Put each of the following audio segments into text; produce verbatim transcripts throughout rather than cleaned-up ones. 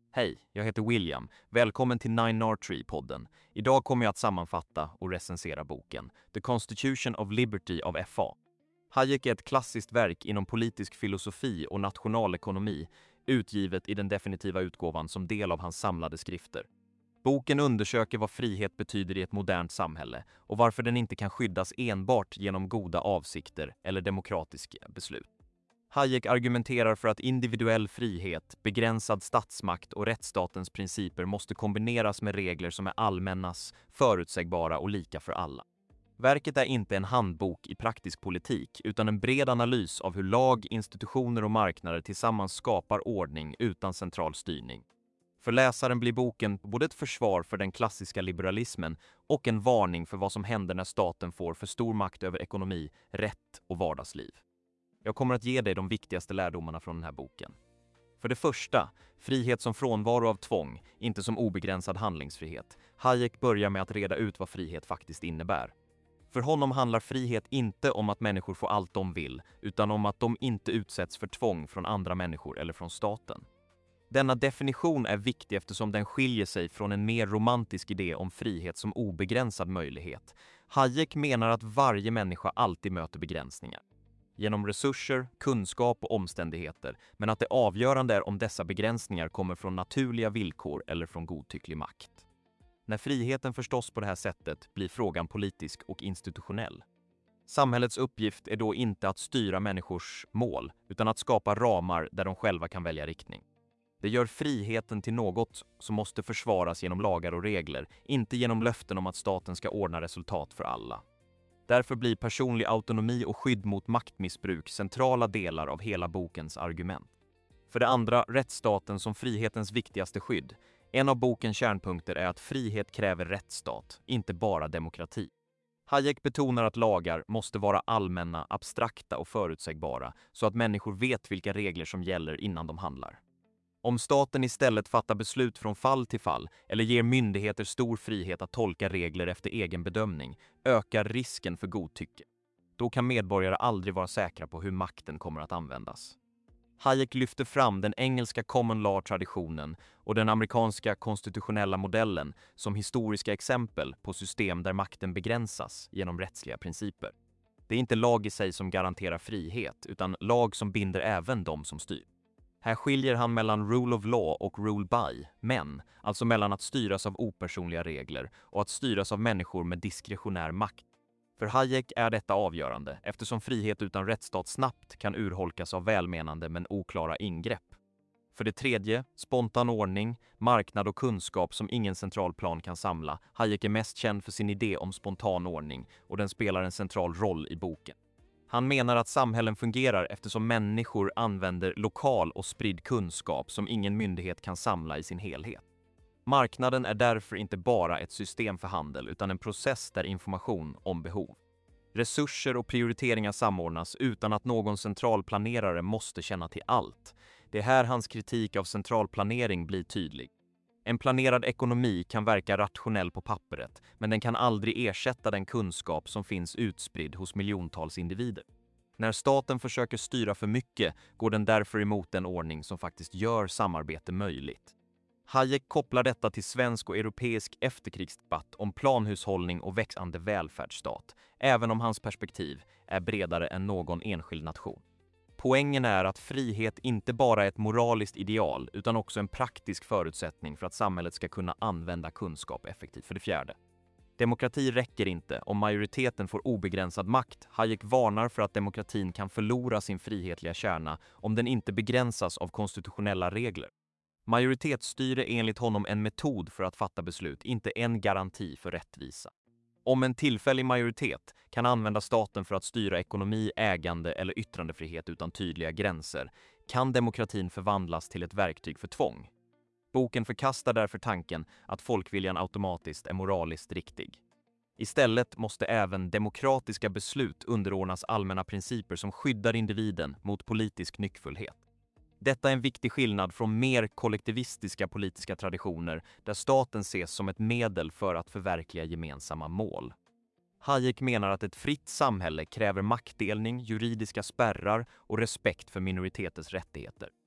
Hej, jag heter William. Välkommen till Nine R Tree-podden. Idag kommer jag att sammanfatta och recensera boken The Constitution of Liberty av F A Hayek är ett klassiskt verk inom politisk filosofi och nationalekonomi, utgivet i den definitiva utgåvan som del av hans samlade skrifter. Boken undersöker vad frihet betyder i ett modernt samhälle och varför den inte kan skyddas enbart genom goda avsikter eller demokratiska beslut. Hayek argumenterar för att individuell frihet, begränsad statsmakt och rättsstatens principer måste kombineras med regler som är allmännas, förutsägbara och lika för alla. Verket är inte en handbok i praktisk politik utan en bred analys av hur lag, institutioner och marknader tillsammans skapar ordning utan central styrning. För läsaren blir boken både ett försvar för den klassiska liberalismen och en varning för vad som händer när staten får för stor makt över ekonomi, rätt och vardagsliv. Jag kommer att ge dig de viktigaste lärdomarna från den här boken. För det första, frihet som frånvaro av tvång, inte som obegränsad handlingsfrihet. Hayek börjar med att reda ut vad frihet faktiskt innebär. För honom handlar frihet inte om att människor får allt de vill, utan om att de inte utsätts för tvång från andra människor eller från staten. Denna definition är viktig eftersom den skiljer sig från en mer romantisk idé om frihet som obegränsad möjlighet. Hayek menar att varje människa alltid möter begränsningar. Genom resurser, kunskap och omständigheter, men att det avgörande är om dessa begränsningar kommer från naturliga villkor eller från godtycklig makt. När friheten förstås på det här sättet blir frågan politisk och institutionell. Samhällets uppgift är då inte att styra människors mål, utan att skapa ramar där de själva kan välja riktning. Det gör friheten till något som måste försvaras genom lagar och regler, inte genom löften om att staten ska ordna resultat för alla. Därför blir personlig autonomi och skydd mot maktmissbruk centrala delar av hela bokens argument. För det andra, rättsstaten som frihetens viktigaste skydd. En av bokens kärnpunkter är att frihet kräver rättsstat, inte bara demokrati. Hayek betonar att lagar måste vara allmänna, abstrakta och förutsägbara så att människor vet vilka regler som gäller innan de handlar. Om staten istället fattar beslut från fall till fall eller ger myndigheter stor frihet att tolka regler efter egen bedömning, ökar risken för godtycke. Då kan medborgare aldrig vara säkra på hur makten kommer att användas. Hayek lyfter fram den engelska common law-traditionen och den amerikanska konstitutionella modellen som historiska exempel på system där makten begränsas genom rättsliga principer. Det är inte lag i sig som garanterar frihet, utan lag som binder även de som styr. Här skiljer han mellan rule of law och rule by, men, alltså mellan att styras av opersonliga regler och att styras av människor med diskretionär makt. För Hayek är detta avgörande eftersom frihet utan rättsstat snabbt kan urholkas av välmenande men oklara ingrepp. För det tredje, spontan ordning, marknad och kunskap som ingen central plan kan samla. Hayek är mest känd för sin idé om spontan ordning och den spelar en central roll i boken. Han menar att samhällen fungerar eftersom människor använder lokal och spridd kunskap som ingen myndighet kan samla i sin helhet. Marknaden är därför inte bara ett system för handel utan en process där information om behov. Resurser och prioriteringar samordnas utan att någon central planerare måste känna till allt. Det är här hans kritik av central planering blir tydlig. En planerad ekonomi kan verka rationell på pappret, men den kan aldrig ersätta den kunskap som finns utspridd hos miljontals individer. När staten försöker styra för mycket går den därför emot den ordning som faktiskt gör samarbete möjligt. Hayek kopplar detta till svensk och europeisk efterkrigsdebatt om planhushållning och växande välfärdsstat, även om hans perspektiv är bredare än någon enskild nation. Poängen är att frihet inte bara är ett moraliskt ideal utan också en praktisk förutsättning för att samhället ska kunna använda kunskap effektivt. För det fjärde. Demokrati räcker inte om majoriteten får obegränsad makt. Hayek varnar för att demokratin kan förlora sin frihetliga kärna om den inte begränsas av konstitutionella regler. Majoritetsstyre är enligt honom en metod för att fatta beslut, inte en garanti för rättvisa. Om en tillfällig majoritet kan använda staten för att styra ekonomi, ägande eller yttrandefrihet utan tydliga gränser, kan demokratin förvandlas till ett verktyg för tvång. Boken förkastar därför tanken att folkviljan automatiskt är moraliskt riktig. Istället måste även demokratiska beslut underordnas allmänna principer som skyddar individen mot politisk nyckfullhet. Detta är en viktig skillnad från mer kollektivistiska politiska traditioner där staten ses som ett medel för att förverkliga gemensamma mål. Hayek menar att ett fritt samhälle kräver maktdelning, juridiska spärrar och respekt för minoriteters rättigheter.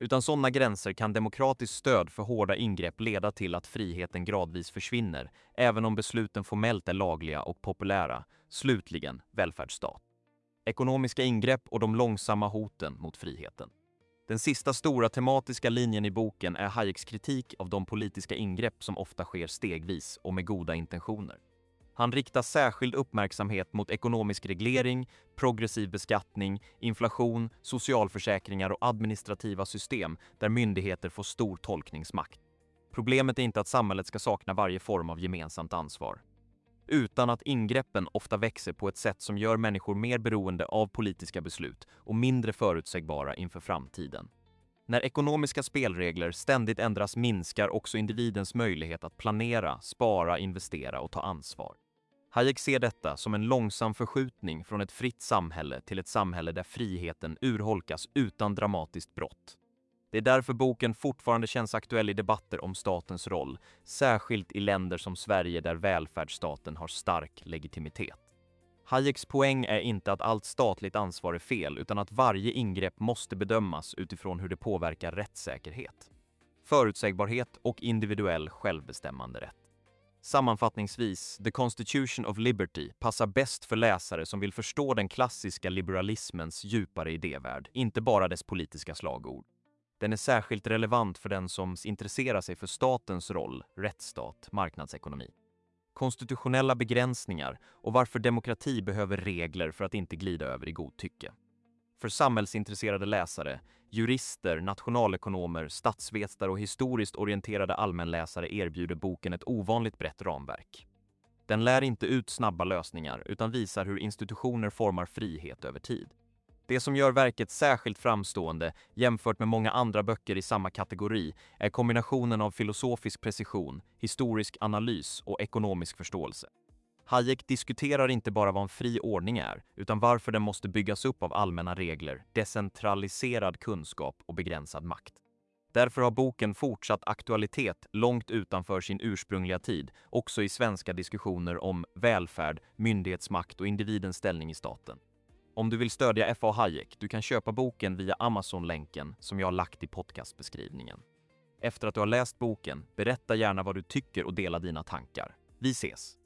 Utan sådana gränser kan demokratiskt stöd för hårda ingrepp leda till att friheten gradvis försvinner, även om besluten formellt är lagliga och populära. Slutligen, välfärdsstat. Ekonomiska ingrepp och de långsamma hoten mot friheten. Den sista stora tematiska linjen i boken är Hayeks kritik av de politiska ingrepp som ofta sker stegvis och med goda intentioner. Han riktar särskild uppmärksamhet mot ekonomisk reglering, progressiv beskattning, inflation, socialförsäkringar och administrativa system där myndigheter får stor tolkningsmakt. Problemet är inte att samhället ska sakna varje form av gemensamt ansvar, utan att ingreppen ofta växer på ett sätt som gör människor mer beroende av politiska beslut och mindre förutsägbara inför framtiden. När ekonomiska spelregler ständigt ändras minskar också individens möjlighet att planera, spara, investera och ta ansvar. Hayek ser detta som en långsam förskjutning från ett fritt samhälle till ett samhälle där friheten urholkas utan dramatiskt brott. Det är därför boken fortfarande känns aktuell i debatter om statens roll, särskilt i länder som Sverige där välfärdsstaten har stark legitimitet. Hayeks poäng är inte att allt statligt ansvar är fel, utan att varje ingrepp måste bedömas utifrån hur det påverkar rättssäkerhet, förutsägbarhet och individuell självbestämmanderätt. Sammanfattningsvis, The Constitution of Liberty passar bäst för läsare som vill förstå den klassiska liberalismens djupare idévärld, inte bara dess politiska slagord. Den är särskilt relevant för den som intresserar sig för statens roll, rättsstat, marknadsekonomi, konstitutionella begränsningar och varför demokrati behöver regler för att inte glida över i godtycke. För samhällsintresserade läsare, jurister, nationalekonomer, statsvetare och historiskt orienterade allmänläsare erbjuder boken ett ovanligt brett ramverk. Den lär inte ut snabba lösningar utan visar hur institutioner formar frihet över tid. Det som gör verket särskilt framstående jämfört med många andra böcker i samma kategori är kombinationen av filosofisk precision, historisk analys och ekonomisk förståelse. Hayek diskuterar inte bara vad en fri ordning är, utan varför den måste byggas upp av allmänna regler, decentraliserad kunskap och begränsad makt. Därför har boken fortsatt aktualitet långt utanför sin ursprungliga tid, också i svenska diskussioner om välfärd, myndighetsmakt och individens ställning i staten. Om du vill stödja F A Hayek, du kan köpa boken via Amazon-länken som jag har lagt i podcastbeskrivningen. Efter att du har läst boken, berätta gärna vad du tycker och dela dina tankar. Vi ses!